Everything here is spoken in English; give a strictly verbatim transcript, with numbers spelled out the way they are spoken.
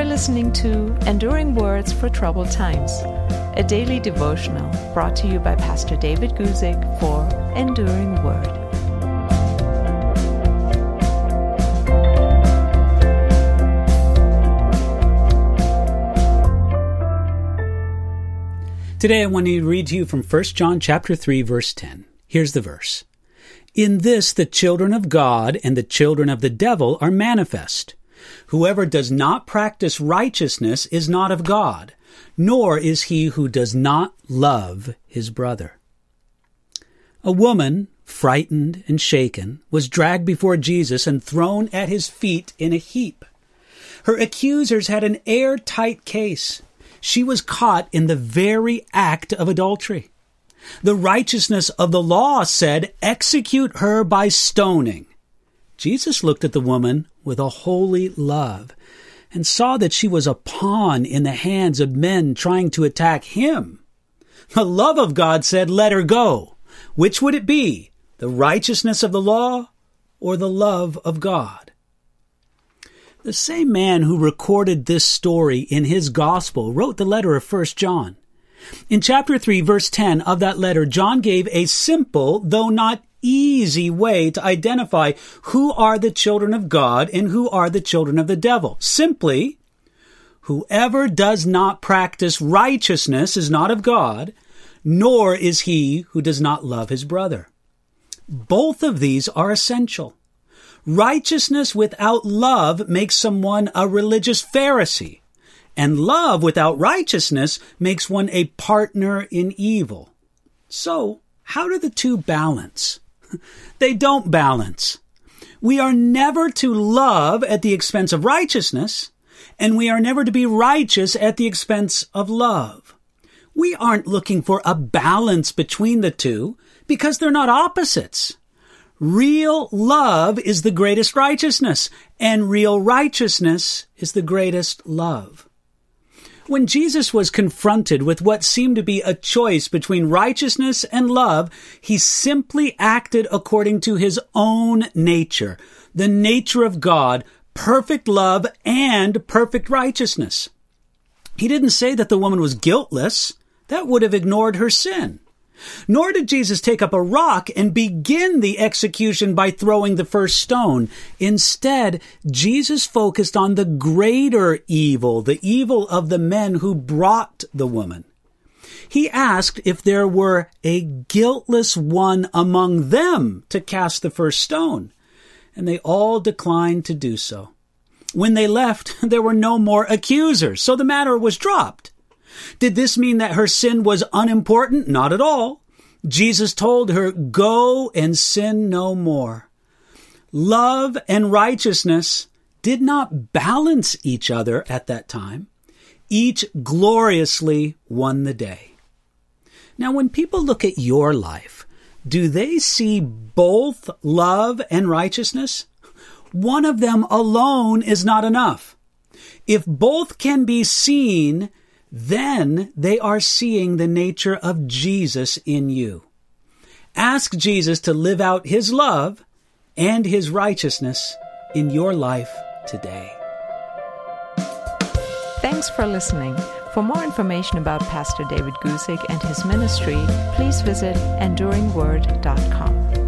listening to Enduring Words for Troubled Times, a daily devotional brought to you by Pastor David Guzik for Enduring Word. Today I want to read to you from First John chapter three, verse ten. Here's the verse. In this the children of God and the children of the devil are manifest. Whoever does not practice righteousness is not of God, nor is he who does not love his brother. A woman, frightened and shaken, was dragged before Jesus and thrown at his feet in a heap. Her accusers had an airtight case. She was caught in the very act of adultery. The righteousness of the law said, execute her by stoning. Jesus looked at the woman with a holy love and saw that she was a pawn in the hands of men trying to attack him. The love of God said, let her go. Which would it be, the righteousness of the law or the love of God? The same man who recorded this story in his gospel wrote the letter of First John. In chapter three, verse ten of that letter, John gave a simple, though not easy way to identify who are the children of God and who are the children of the devil. Simply, whoever does not practice righteousness is not of God, nor is he who does not love his brother. Both of these are essential. Righteousness without love makes someone a religious Pharisee, and love without righteousness makes one a partner in evil. So, how do the two balance? They don't balance. We are never to love at the expense of righteousness, and we are never to be righteous at the expense of love. We aren't looking for a balance between the two because they're not opposites. Real love is the greatest righteousness, and real righteousness is the greatest love. When Jesus was confronted with what seemed to be a choice between righteousness and love, he simply acted according to his own nature, the nature of God, perfect love and perfect righteousness. He didn't say that the woman was guiltless. That would have ignored her sin. Nor did Jesus take up a rock and begin the execution by throwing the first stone. Instead, Jesus focused on the greater evil, the evil of the men who brought the woman. He asked if there were a guiltless one among them to cast the first stone, and they all declined to do so. When they left, there were no more accusers, so the matter was dropped. Did this mean that her sin was unimportant? Not at all. Jesus told her, go and sin no more. Love and righteousness did not balance each other at that time. Each gloriously won the day. Now, when people look at your life, do they see both love and righteousness? One of them alone is not enough. If both can be seen, then they are seeing the nature of Jesus in you. Ask Jesus to live out his love and his righteousness in your life today. Thanks for listening. For more information about Pastor David Guzik and his ministry, please visit enduring word dot com.